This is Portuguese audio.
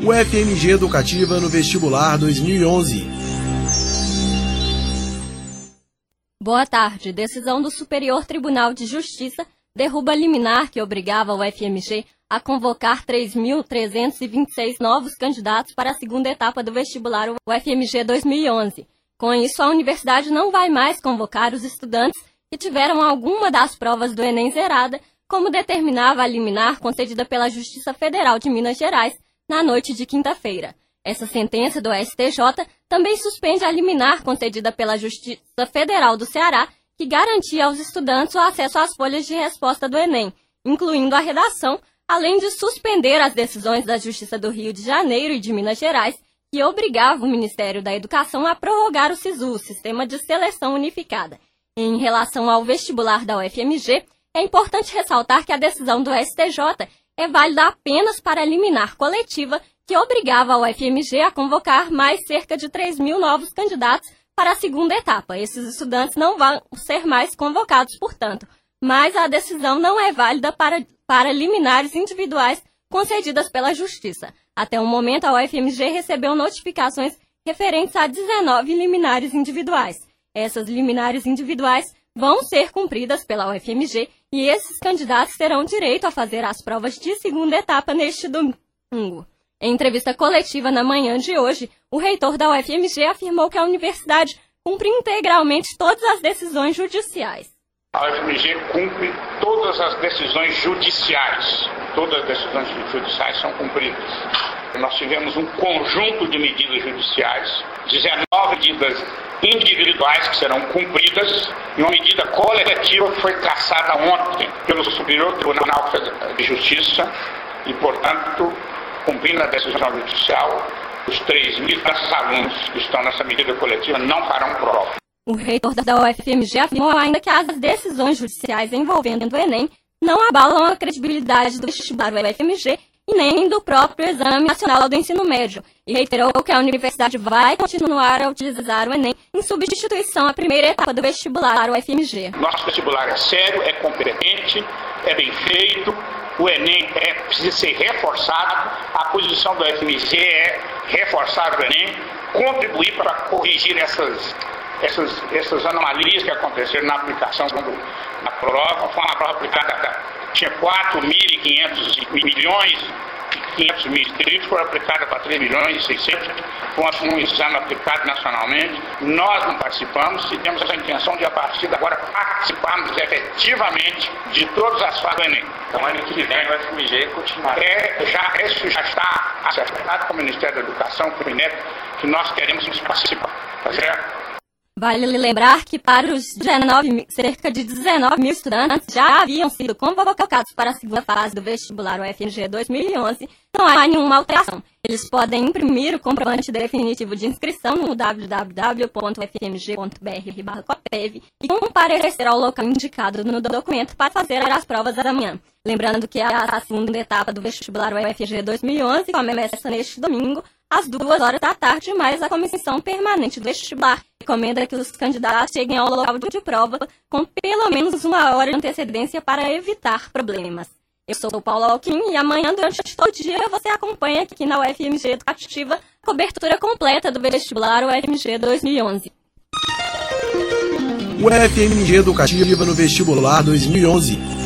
UFMG Educativa no Vestibular 2011. Boa tarde. Decisão do Superior Tribunal de Justiça derruba liminar que obrigava o UFMG a convocar 3.326 novos candidatos para a segunda etapa do vestibular UFMG 2011. Com isso, a universidade não vai mais convocar os estudantes que tiveram alguma das provas do Enem zerada, como determinava a liminar concedida pela Justiça Federal de Minas Gerais na noite de quinta-feira. Essa sentença do STJ também suspende a liminar concedida pela Justiça Federal do Ceará, que garantia aos estudantes o acesso às folhas de resposta do Enem, incluindo a redação, além de suspender as decisões da Justiça do Rio de Janeiro e de Minas Gerais, que obrigava o Ministério da Educação a prorrogar o SISU, Sistema de Seleção Unificada. Em relação ao vestibular da UFMG, é importante ressaltar que a decisão do STJ é válida apenas para a liminar coletiva, que obrigava a UFMG a convocar mais cerca de 3.000 novos candidatos para a segunda etapa. Esses estudantes não vão ser mais convocados, portanto, mas a decisão não é válida para liminares individuais concedidas pela Justiça. Até o momento, a UFMG recebeu notificações referentes a 19 liminares individuais. Essas liminares individuais vão ser cumpridas pela UFMG e esses candidatos terão direito a fazer as provas de segunda etapa neste domingo. Em entrevista coletiva na manhã de hoje, o reitor da UFMG afirmou que a universidade cumpre integralmente todas as decisões judiciais. A UFMG cumpre todas as decisões judiciais. Todas as decisões judiciais são cumpridas. Nós tivemos um conjunto de medidas judiciais, 19 medidas individuais que serão cumpridas e uma medida coletiva que foi traçada ontem pelo Superior Tribunal de Justiça e, portanto, cumprindo a decisão judicial, os 3.000 alunos que estão nessa medida coletiva não farão prova. O reitor da UFMG afirmou ainda que as decisões judiciais envolvendo o Enem não abalam a credibilidade do vestibular UFMG e nem do próprio Exame Nacional do Ensino Médio, e reiterou que a universidade vai continuar a utilizar o Enem em substituição à primeira etapa do vestibular UFMG. Nosso vestibular é sério, é competente, é bem feito. O Enem precisa ser reforçado, a posição do UFMG é reforçar o Enem, contribuir para corrigir essas anomalias que aconteceram na aplicação da prova. Foi uma prova aplicada, tinha 4.500 milhões, 500 mil inscritos, foram aplicadas para 3 milhões e 600, foi um exame aplicado nacionalmente. Nós não participamos e temos a intenção de, a partir de agora, participarmos efetivamente de todas as fases do Enem. Então, ano que vem, o UFMG continuará. Isso já está acertado com o Ministério da Educação, com o INEP, que nós queremos participar. Tá certo? Vale lembrar que para os cerca de 19 mil estudantes já haviam sido convocados para a segunda fase do vestibular UFMG 2011, não há nenhuma alteração. Eles podem imprimir o comprovante definitivo de inscrição no www.ufmg.br/copev e comparecer ao local indicado no documento para fazer as provas amanhã. Lembrando que a segunda etapa do vestibular UFMG 2011 começa neste domingo, às 14h, mas a Comissão Permanente do Vestibular recomenda que os candidatos cheguem ao local de prova com pelo menos 1 hora de antecedência para evitar problemas. Eu sou o Paulo Alquim e amanhã, durante todo o dia, você acompanha aqui na UFMG Educativa a cobertura completa do vestibular UFMG 2011. UFMG Educativa no Vestibular 2011.